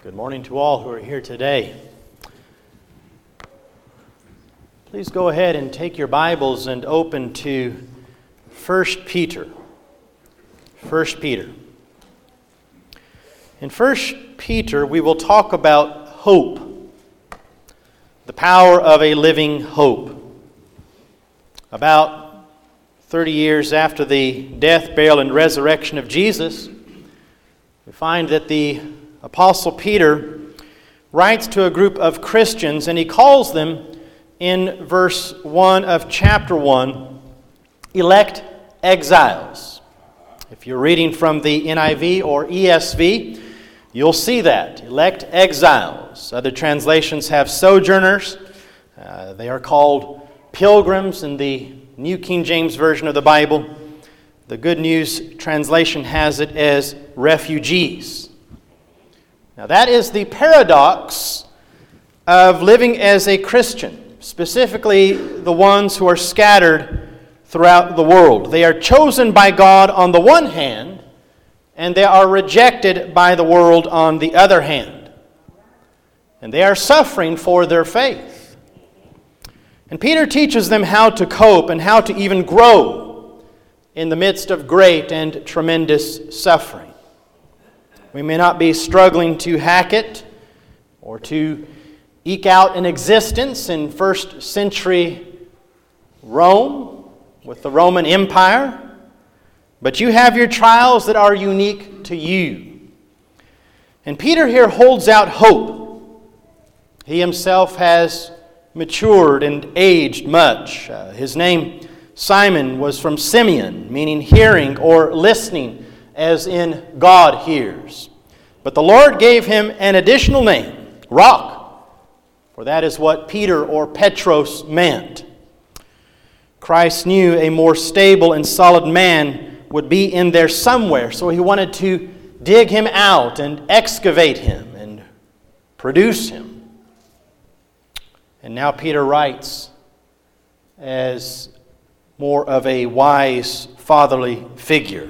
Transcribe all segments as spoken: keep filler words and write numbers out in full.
Good morning to all who are here today. Please go ahead and take your Bibles and open to First Peter. First Peter. In First Peter, we will talk about hope, the power of a living hope. About thirty years after the death, burial, and resurrection of Jesus, we find that the Apostle Peter writes to a group of Christians, and he calls them, in verse one of chapter one, elect exiles. If you're reading from the N I V or E S V, you'll see that, elect exiles. Other translations have sojourners. Uh, they are called pilgrims in the New King James Version of the Bible. The Good News translation has it as refugees. Now that is the paradox of living as a Christian, specifically the ones who are scattered throughout the world. They are chosen by God on the one hand, and they are rejected by the world on the other hand. And they are suffering for their faith. And Peter teaches them how to cope and how to even grow in the midst of great and tremendous suffering. We may not be struggling to hack it or to eke out an existence in first century Rome with the Roman Empire, but you have your trials that are unique to you. And Peter here holds out hope. He himself has matured and aged much. Uh, his name, Simon, was from Simeon, meaning hearing or listening, as in God hears. But the Lord gave him an additional name, Rock, for that is what Peter or Petros meant. Christ knew a more stable and solid man would be in there somewhere, so he wanted to dig him out and excavate him and produce him. And now Peter writes as more of a wise, fatherly figure.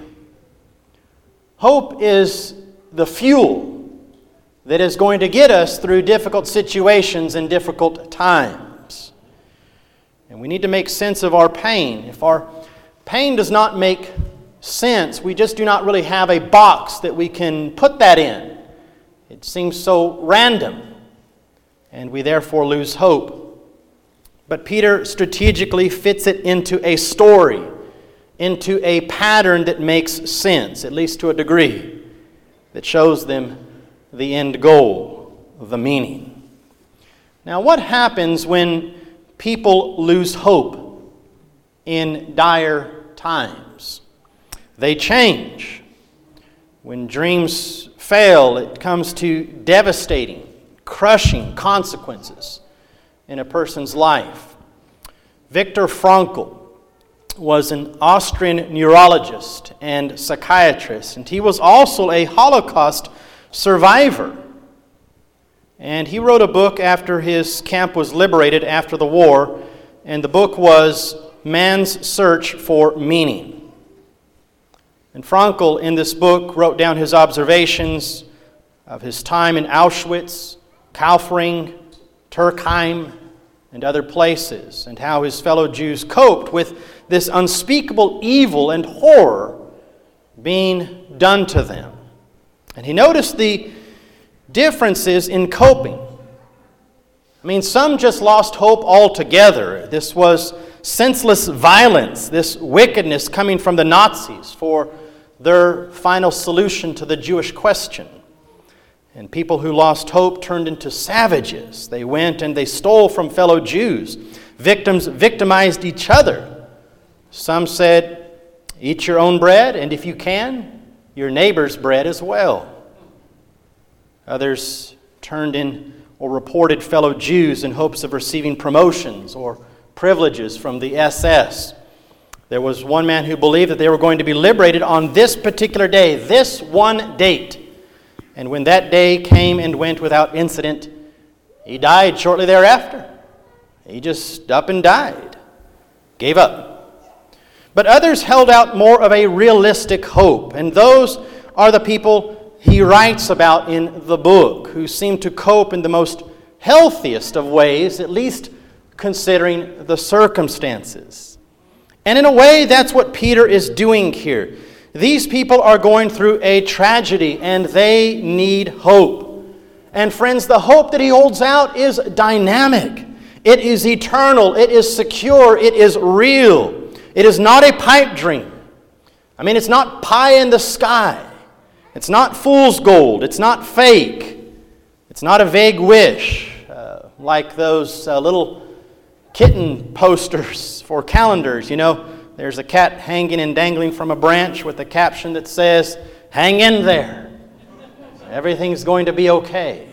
Hope is the fuel that is going to get us through difficult situations and difficult times. And we need to make sense of our pain. If our pain does not make sense, we just do not really have a box that we can put that in. It seems so random, and we therefore lose hope. But Peter strategically fits it into a story, into a pattern that makes sense, at least to a degree, that shows them the end goal, the meaning. Now, what happens when people lose hope in dire times? They change. When dreams fail, it comes to devastating, crushing consequences in a person's life. Viktor Frankl was an Austrian neurologist and psychiatrist, and he was also a Holocaust survivor. And he wrote a book after his camp was liberated after the war, and the book was Man's Search for Meaning. And Frankl, in this book, wrote down his observations of his time in Auschwitz, Kaufering, Turkheim, and other places, and how his fellow Jews coped with this unspeakable evil and horror being done to them. And he noticed the differences in coping. I mean, some just lost hope altogether. This was senseless violence, this wickedness coming from the Nazis for their final solution to the Jewish question. And people who lost hope turned into savages. They went and they stole from fellow Jews. Victims victimized each other. Some said, eat your own bread, and if you can, your neighbor's bread as well. Others turned in or reported fellow Jews in hopes of receiving promotions or privileges from the S S. There was one man who believed that they were going to be liberated on this particular day, this one date. And when that day came and went without incident, he died shortly thereafter. He just up and died, gave up. But others held out more of a realistic hope, and those are the people he writes about in the book, who seem to cope in the most healthiest of ways, at least considering the circumstances. And in a way, that's what Peter is doing here. These people are going through a tragedy, and they need hope. And friends, the hope that he holds out is dynamic. It is eternal. It is secure. It is real. It is not a pipe dream. I mean, it's not pie in the sky. It's not fool's gold. It's not fake. It's not a vague wish, uh, like those uh, little kitten posters for calendars. You know, there's a cat hanging and dangling from a branch with a caption that says, "Hang in there. Everything's going to be okay."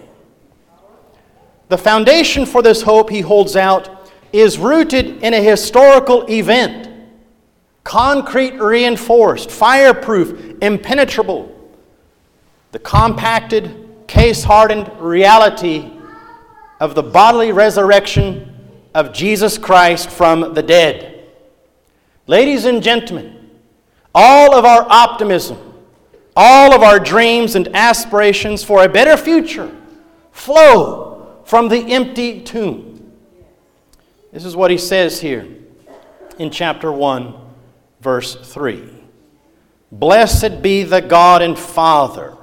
The foundation for this hope he holds out is rooted in a historical event. Concrete, reinforced, fireproof, impenetrable. The compacted, case-hardened reality of the bodily resurrection of Jesus Christ from the dead. Ladies and gentlemen, all of our optimism, all of our dreams and aspirations for a better future flow from the empty tomb. This is what he says here in chapter one, verse three. Blessed be the God and Father.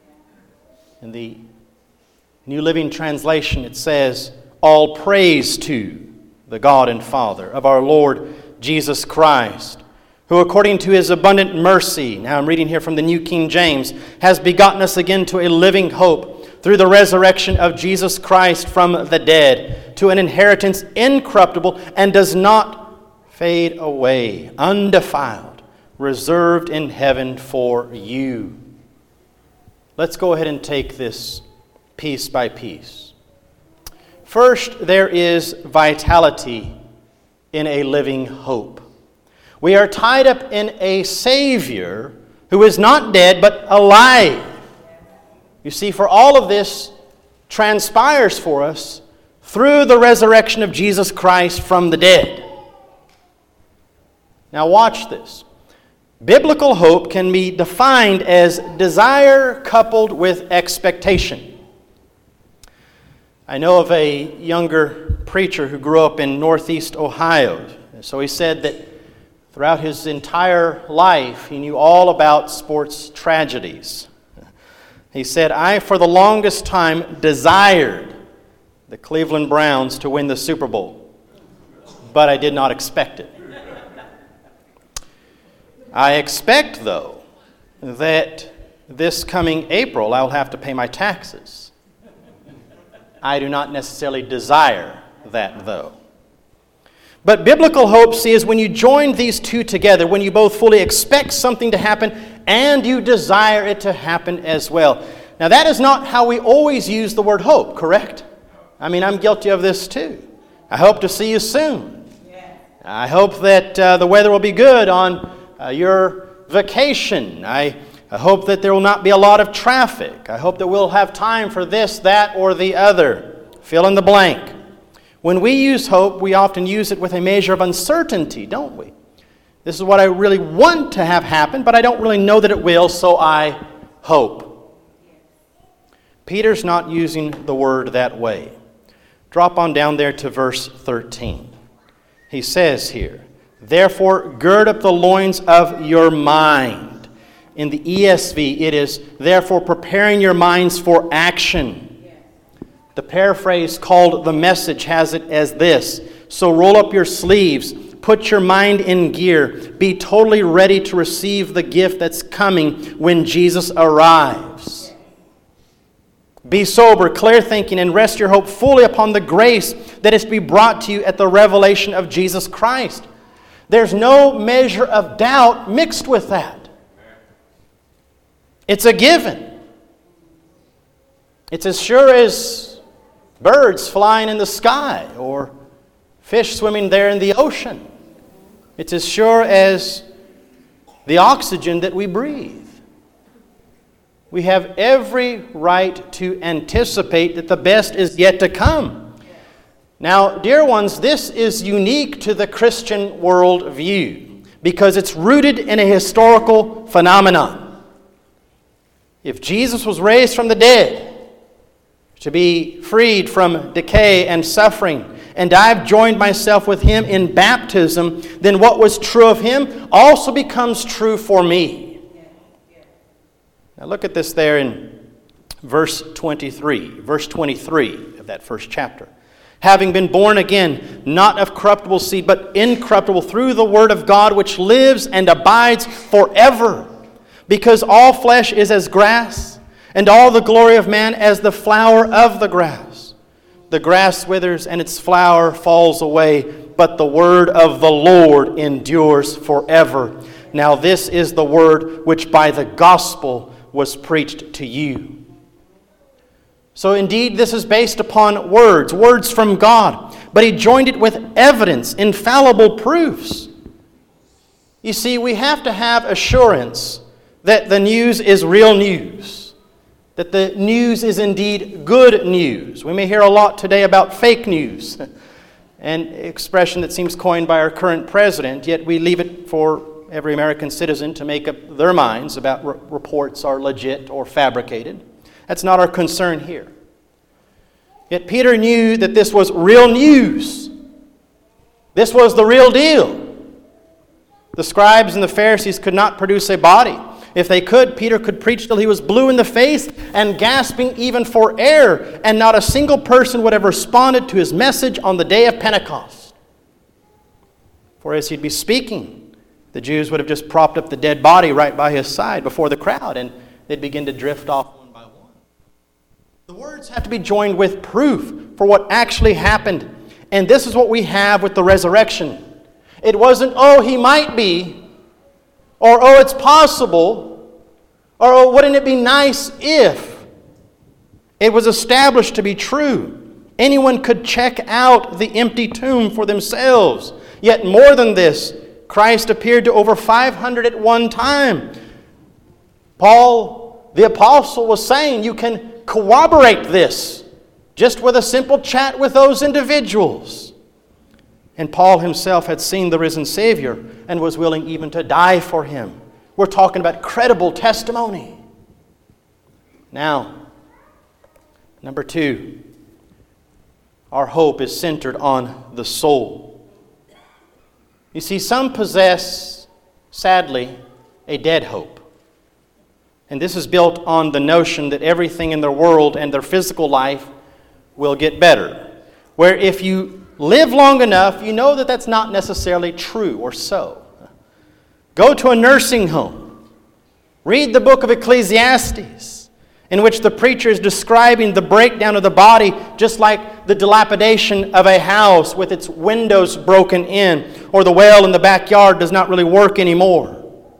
In the New Living Translation it says, all praise to the God and Father of our Lord Jesus Christ, who according to his abundant mercy, now I'm reading here from the New King James, has begotten us again to a living hope through the resurrection of Jesus Christ from the dead, to an inheritance incorruptible and does not fade away, undefiled, reserved in heaven for you. Let's go ahead and take this piece by piece. First, there is vitality in a living hope. We are tied up in a Savior who is not dead but alive. You see, for all of this transpires for us through the resurrection of Jesus Christ from the dead. Now watch this. Biblical hope can be defined as desire coupled with expectation. I know of a younger preacher who grew up in Northeast Ohio. So he said that throughout his entire life, he knew all about sports tragedies. He said, I, for the longest time, desired the Cleveland Browns to win the Super Bowl, but I did not expect it. I expect, though, that this coming April, I will have to pay my taxes. I do not necessarily desire that, though. But biblical hope, see, is when you join these two together, when you both fully expect something to happen and you desire it to happen as well. Now, that is not how we always use the word hope, correct? I mean, I'm guilty of this too. I hope to see you soon. I hope that uh, the weather will be good on uh, your vacation. I, I hope that there will not be a lot of traffic. I hope that we'll have time for this, that, or the other. Fill in the blank. When we use hope, we often use it with a measure of uncertainty, don't we? This is what I really want to have happen, but I don't really know that it will, so I hope. Peter's not using the word that way. Drop on down there to verse thirteen. He says here, therefore gird up the loins of your mind. In the E S V, it is, therefore preparing your minds for action. The paraphrase called The Message has it as this, so roll up your sleeves, put your mind in gear, be totally ready to receive the gift that's coming when Jesus arrives. Be sober, clear thinking, and rest your hope fully upon the grace that is to be brought to you at the revelation of Jesus Christ. There's no measure of doubt mixed with that. It's a given. It's as sure as birds flying in the sky or fish swimming there in the ocean. It's as sure as the oxygen that we breathe. We have every right to anticipate that the best is yet to come. Now, dear ones, this is unique to the Christian worldview because it's rooted in a historical phenomenon. If Jesus was raised from the dead to be freed from decay and suffering, and I've joined myself with him in baptism, then what was true of him also becomes true for me. Now look at this there in verse twenty-three, verse twenty-three of that first chapter. Having been born again, not of corruptible seed, but incorruptible, through the word of God, which lives and abides forever. Because all flesh is as grass, and all the glory of man as the flower of the grass. The grass withers and its flower falls away, but the word of the Lord endures forever. Now this is the word which by the gospel was preached to you. So indeed, this is based upon words, words from God. But he joined it with evidence, infallible proofs. You see, we have to have assurance that the news is real news. That the news is indeed good news. We may hear a lot today about fake news, an expression that seems coined by our current president, yet we leave it for every American citizen to make up their minds about re- reports are legit or fabricated. That's not our concern here. Yet Peter knew that this was real news. This was the real deal. The scribes and the Pharisees could not produce a body. If they could, Peter could preach till he was blue in the face and gasping even for air, and not a single person would have responded to his message on the day of Pentecost. For as he'd be speaking, the Jews would have just propped up the dead body right by his side before the crowd, and they'd begin to drift off. The words have to be joined with proof for what actually happened. And this is what we have with the resurrection. It wasn't, oh, he might be, or oh, it's possible, or oh, wouldn't it be nice if. It was established to be true. Anyone could check out the empty tomb for themselves. Yet more than this, Christ appeared to over five hundred at one time. Paul, the apostle, was saying you can corroborate this just with a simple chat with those individuals. And Paul himself had seen the risen Savior and was willing even to die for him. We're talking about credible testimony. Now, number two, our hope is centered on the soul. You see, some possess, sadly, a dead hope. And this is built on the notion that everything in their world and their physical life will get better. Where if you live long enough, you know that that's not necessarily true or so. Go to a nursing home. Read the book of Ecclesiastes, in which the preacher is describing the breakdown of the body, just like the dilapidation of a house with its windows broken in, or the well in the backyard does not really work anymore.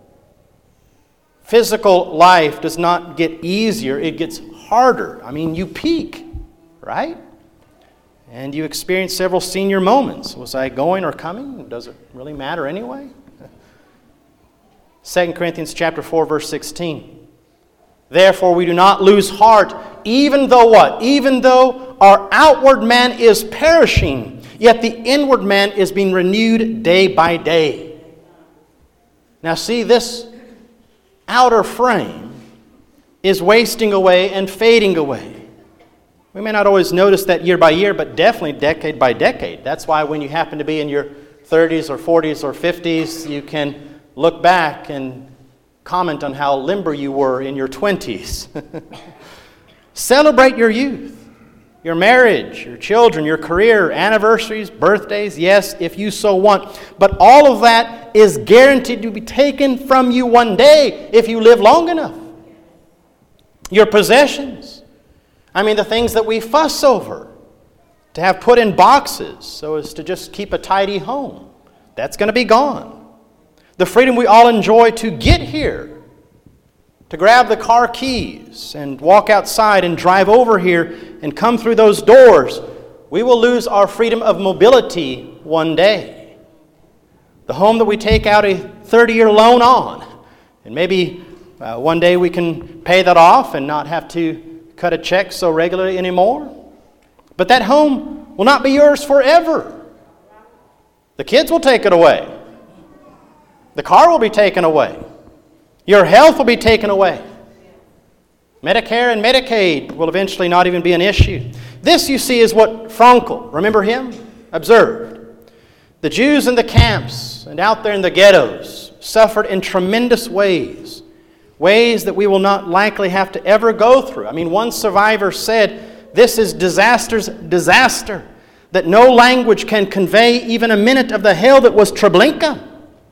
Physical life does not get easier, it gets harder. I mean, you peak, right? And you experience several senior moments. Was I going or coming? Does it really matter anyway? Second Corinthians chapter four, verse sixteen. Therefore we do not lose heart, even though what? Even though our outward man is perishing, yet the inward man is being renewed day by day. Now see, this outer frame is wasting away and fading away. We may not always notice that year by year, but definitely decade by decade. That's why when you happen to be in your thirties or forties or fifties, you can look back and comment on how limber you were in your twenties. Celebrate your youth, your marriage, your children, your career, anniversaries, birthdays, yes, if you so want. But all of that is guaranteed to be taken from you one day if you live long enough. Your possessions. I mean, the things that we fuss over, to have put in boxes so as to just keep a tidy home, that's going to be gone. The freedom we all enjoy to get here, to grab the car keys and walk outside and drive over here and come through those doors, we will lose our freedom of mobility one day. The home that we take out a thirty-year loan on, and maybe uh, one day we can pay that off and not have to cut a check so regularly anymore. But that home will not be yours forever. The kids will take it away. The car will be taken away. Your health will be taken away. Medicare and Medicaid will eventually not even be an issue. This, you see, is what Frankl, remember him, observed. The Jews in the camps and out there in the ghettos suffered in tremendous ways, ways that we will not likely have to ever go through. I mean, one survivor said, this is disaster's disaster, that no language can convey even a minute of the hell that was Treblinka.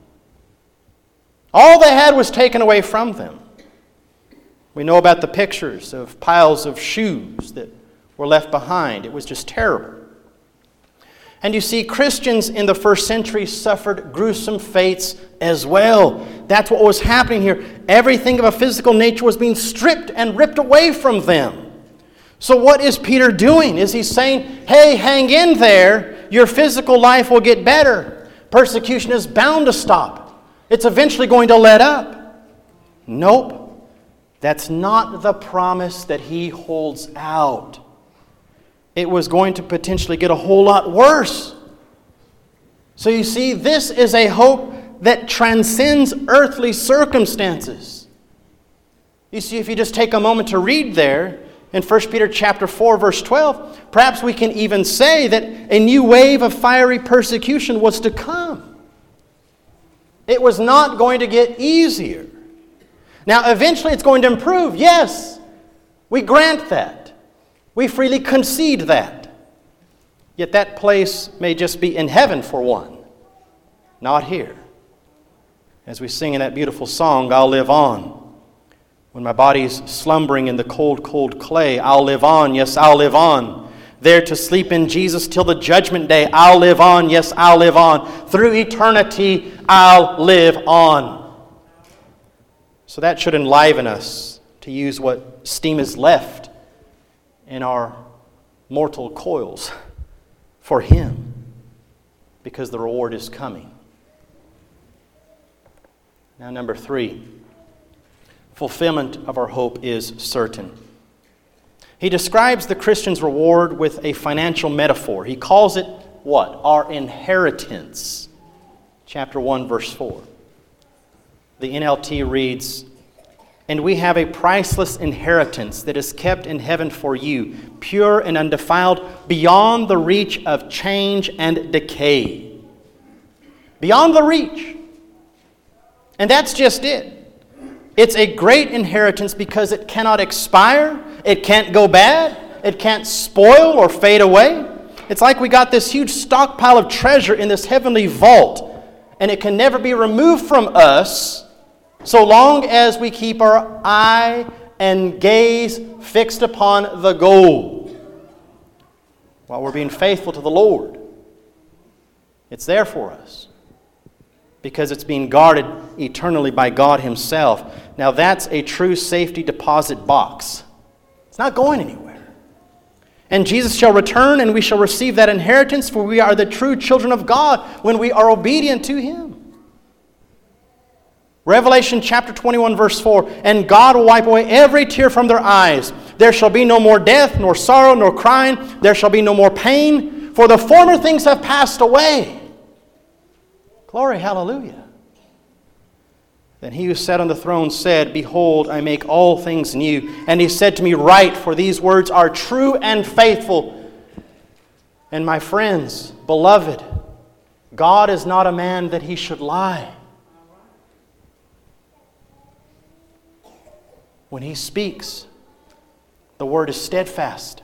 All they had was taken away from them. We know about the pictures of piles of shoes that were left behind. It was just terrible. And you see, Christians in the first century suffered gruesome fates as well. That's what was happening here. Everything of a physical nature was being stripped and ripped away from them. So what is Peter doing? Is he saying, hey, hang in there, your physical life will get better. Persecution is bound to stop. It's eventually going to let up. Nope. That's not the promise that he holds out. It was going to potentially get a whole lot worse. So you see, this is a hope that transcends earthly circumstances. You see, if you just take a moment to read there, in First Peter chapter four, verse twelve, perhaps we can even say that a new wave of fiery persecution was to come. It was not going to get easier. Now, eventually it's going to improve. Yes, we grant that. We freely concede that. Yet that place may just be in heaven for one, not here. As we sing in that beautiful song, I'll live on. When my body's slumbering in the cold, cold clay, I'll live on, yes, I'll live on. There to sleep in Jesus till the judgment day, I'll live on, yes, I'll live on. Through eternity, I'll live on. So that should enliven us to use what steam is left in our mortal coils for Him, because the reward is coming. Now, number three, fulfillment of our hope is certain. He describes the Christian's reward with a financial metaphor. He calls it what? Our inheritance. Chapter one, verse four. The N L T reads, "And we have a priceless inheritance that is kept in heaven for you, pure and undefiled, beyond the reach of change and decay." Beyond the reach. And that's just it. It's a great inheritance because it cannot expire, it can't go bad, it can't spoil or fade away. It's like we got this huge stockpile of treasure in this heavenly vault, and it can never be removed from us so long as we keep our eye and gaze fixed upon the goal while we're being faithful to the Lord. It's there for us because it's being guarded eternally by God Himself. Now that's a true safety deposit box. It's not going anywhere. And Jesus shall return and we shall receive that inheritance, for we are the true children of God when we are obedient to Him. Revelation chapter twenty-one, verse four, "And God will wipe away every tear from their eyes. There shall be no more death, nor sorrow, nor crying. There shall be no more pain, for the former things have passed away." Glory, hallelujah. Then he who sat on the throne said, "Behold, I make all things new." And he said to me, "Write, for these words are true and faithful." And my friends, beloved, God is not a man that He should lie. When He speaks, the word is steadfast.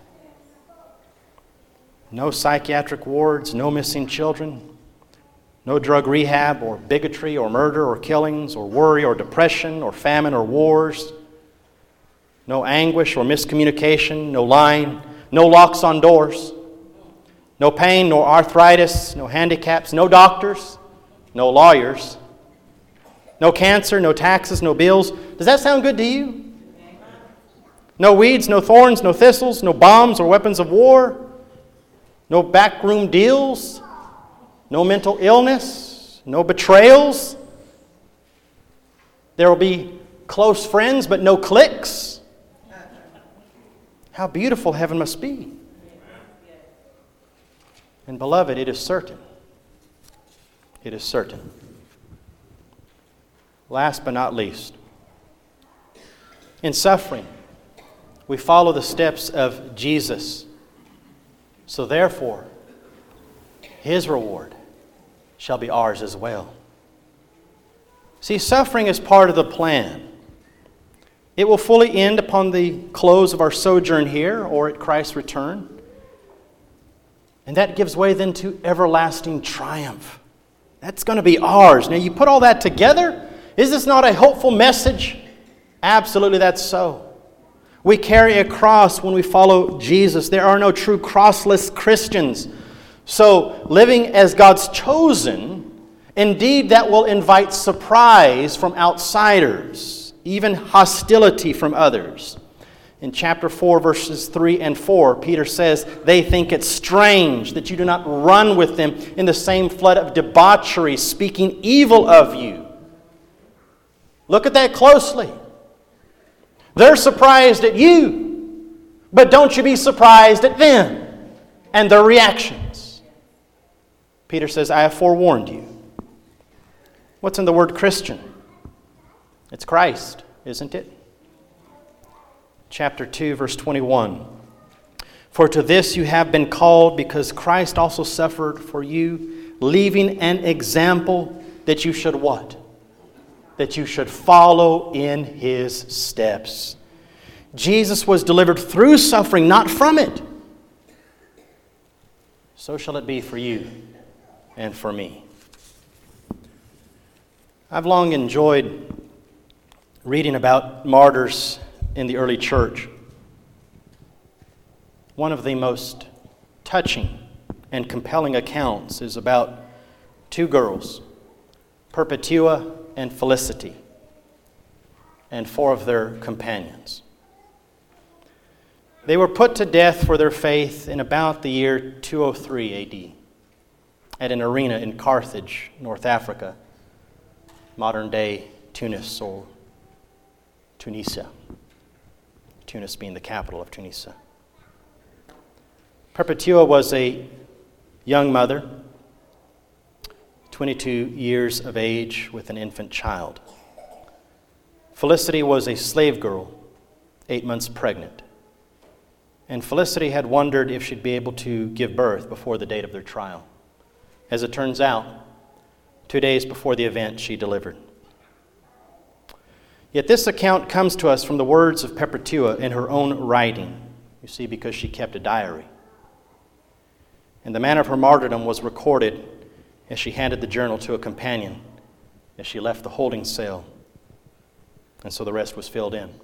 No psychiatric wards, no missing children, no drug rehab or bigotry or murder or killings or worry or depression or famine or wars. No anguish or miscommunication, no lying, no locks on doors. No pain, no arthritis, no handicaps, no doctors, no lawyers. No cancer, no taxes, no bills. Does that sound good to you? No weeds, no thorns, no thistles, no bombs or weapons of war. No backroom deals. No mental illness, no betrayals. There will be close friends, but no cliques. How beautiful heaven must be. And beloved, it is certain. It is certain. Last but not least, in suffering, We follow the steps of Jesus. So therefore, His reward shall be ours as well. See, suffering is part of the plan. It will fully end upon the close of our sojourn here or at Christ's return. And that gives way then to everlasting triumph. That's going to be ours. Now you put all that together, is this not a hopeful message? Absolutely, that's so. We carry a cross when we follow Jesus. There are no true crossless Christians. So living as God's chosen, indeed that will invite surprise from outsiders, even hostility from others. In chapter four, verses three and four, Peter says, they think it strange that you do not run with them in the same flood of debauchery, speaking evil of you. Look at that closely. They're surprised at you, but don't you be surprised at them and their reactions. Peter says, I have forewarned you. What's in the word Christian? It's Christ, isn't it? Chapter two, verse twenty-one. For to this you have been called, because Christ also suffered for you, leaving an example that you should what? That you should follow in His steps. Jesus was delivered through suffering, not from it. So shall it be for you and for me. I've long enjoyed reading about martyrs in the early church. One of the most touching and compelling accounts is about two girls, Perpetua and Felicity, and four of their companions. They were put to death for their faith in about the year two oh three A D at an arena in Carthage, North Africa, modern-day Tunis or Tunisia. Tunis being the capital of Tunisia. Perpetua was a young mother, twenty-two years of age, with an infant child. Felicity was a slave girl, eight months pregnant. And Felicity had wondered if she'd be able to give birth before the date of their trial. As it turns out, two days before the event, she delivered. Yet this account comes to us from the words of Perpetua in her own writing, you see, because she kept a diary. And the manner of her martyrdom was recorded as she handed the journal to a companion as she left the holding cell. And so the rest was filled in.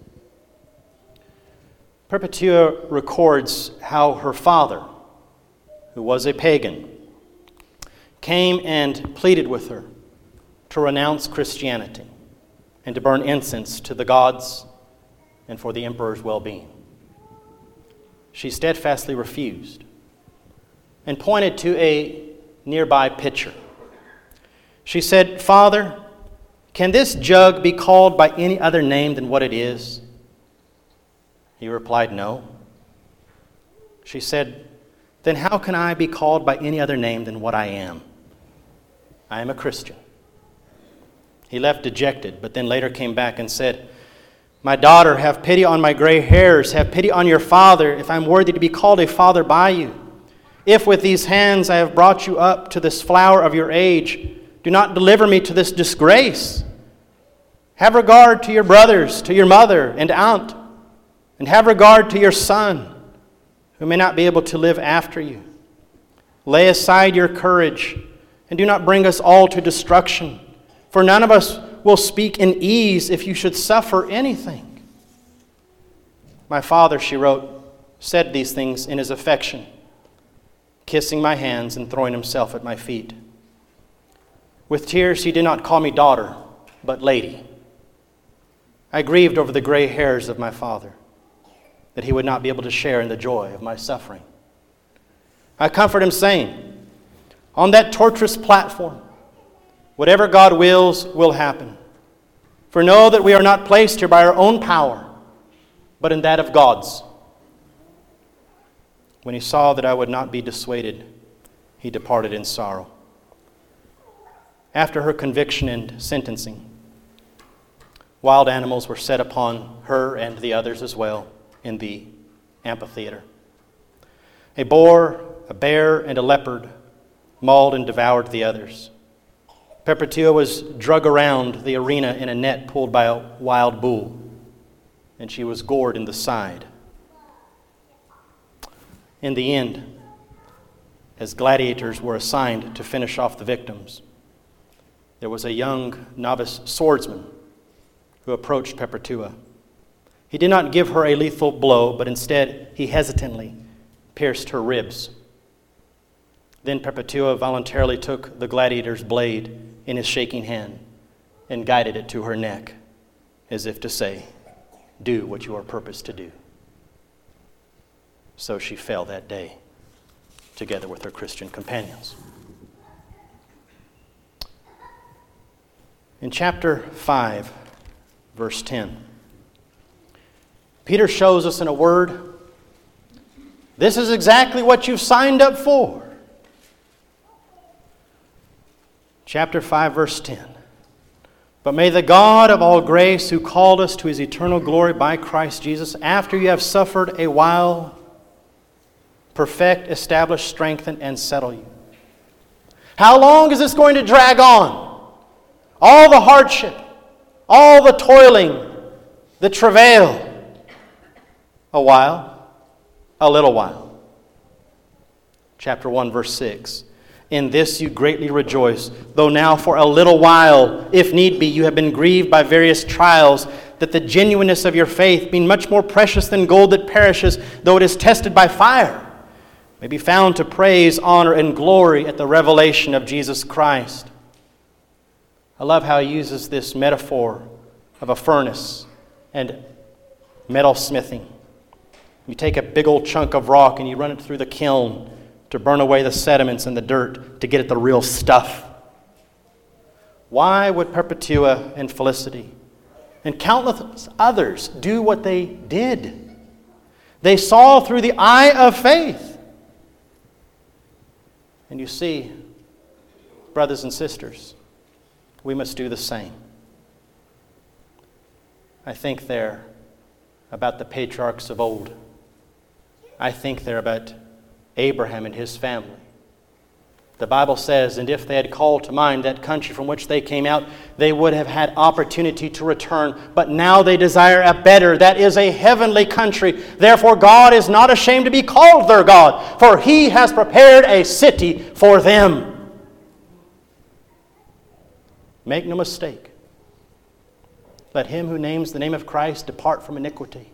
Perpetua records how her father, who was a pagan, came and pleaded with her to renounce Christianity and to burn incense to the gods and for the emperor's well-being. She steadfastly refused and pointed to a nearby pitcher. She said, "Father, can this jug be called by any other name than what it is?" He replied, "No." She said, "Then how can I be called by any other name than what I am? I am a Christian." He left dejected, but then later came back and said, "My daughter, have pity on my gray hairs. Have pity on your father, if I'm worthy to be called a father by you. If with these hands I have brought you up to this flower of your age, do not deliver me to this disgrace. Have regard to your brothers, to your mother and aunt, and have regard to your son, who may not be able to live after you. Lay aside your courage, and do not bring us all to destruction, for none of us will speak in ease if you should suffer anything." My father, she wrote, said these things in his affection, kissing my hands and throwing himself at my feet. With tears he did not call me daughter, but lady. I grieved over the gray hairs of my father, that he would not be able to share in the joy of my suffering. I comfort him, saying, on that torturous platform, whatever God wills will happen. For know that we are not placed here by our own power, but in that of God's. When he saw that I would not be dissuaded, he departed in sorrow. After her conviction and sentencing, wild animals were set upon her and the others as well, in the amphitheater. A boar, a bear, and a leopard mauled and devoured the others. Perpetua was drug around the arena in a net pulled by a wild bull, and she was gored in the side. In the end, as gladiators were assigned to finish off the victims, there was a young novice swordsman who approached Perpetua. He did not give her a lethal blow, but instead he hesitantly pierced her ribs. Then Perpetua voluntarily took the gladiator's blade in his shaking hand and guided it to her neck, as if to say, "Do what you are purposed to do." So she fell that day, together with her Christian companions. In chapter five, verse ten, Peter shows us in a word, this is exactly what you've signed up for. Chapter five, verse ten. But may the God of all grace, who called us to his eternal glory by Christ Jesus, after you have suffered a while, perfect, establish, strengthen, and settle you. How long is this going to drag on? All the hardship, all the toiling, the travail. A while, a little while. Chapter one, verse six. In this you greatly rejoice, though now for a little while, if need be, you have been grieved by various trials, that the genuineness of your faith, being much more precious than gold that perishes, though it is tested by fire, may be found to praise, honor, and glory at the revelation of Jesus Christ. I love how he uses this metaphor of a furnace and metal smithing. You take a big old chunk of rock and you run it through the kiln to burn away the sediments and the dirt to get at the real stuff. Why would Perpetua and Felicity and countless others do what they did? They saw through the eye of faith. And you see, brothers and sisters, we must do the same. I think there about the patriarchs of old. I think there about Abraham and his family. The Bible says, and if they had called to mind that country from which they came out, they would have had opportunity to return. But now they desire a better, that is a heavenly country. Therefore God is not ashamed to be called their God, for he has prepared a city for them. Make no mistake. Let him who names the name of Christ depart from iniquity.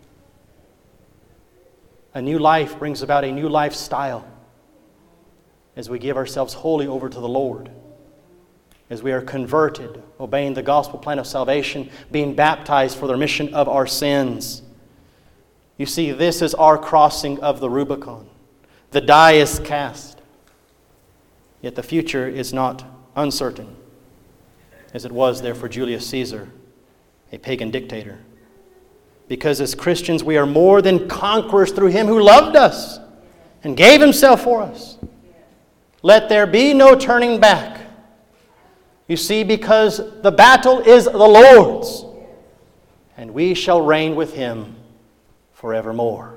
A new life brings about a new lifestyle as we give ourselves wholly over to the Lord, as we are converted, obeying the gospel plan of salvation, being baptized for the remission of our sins. You see, this is our crossing of the Rubicon. The die is cast. Yet the future is not uncertain, as it was there for Julius Caesar, a pagan dictator. Because as Christians, we are more than conquerors through him who loved us and gave himself for us. Let there be no turning back. You see, because the battle is the Lord's, and we shall reign with him forevermore.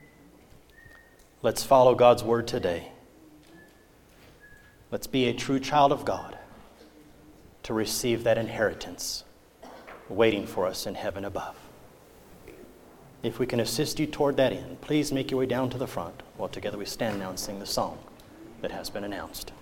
Let's follow God's word today. Let's be a true child of God to receive that inheritance waiting for us in heaven above. If we can assist you toward that end, please make your way down to the front while together we stand now and sing the song that has been announced.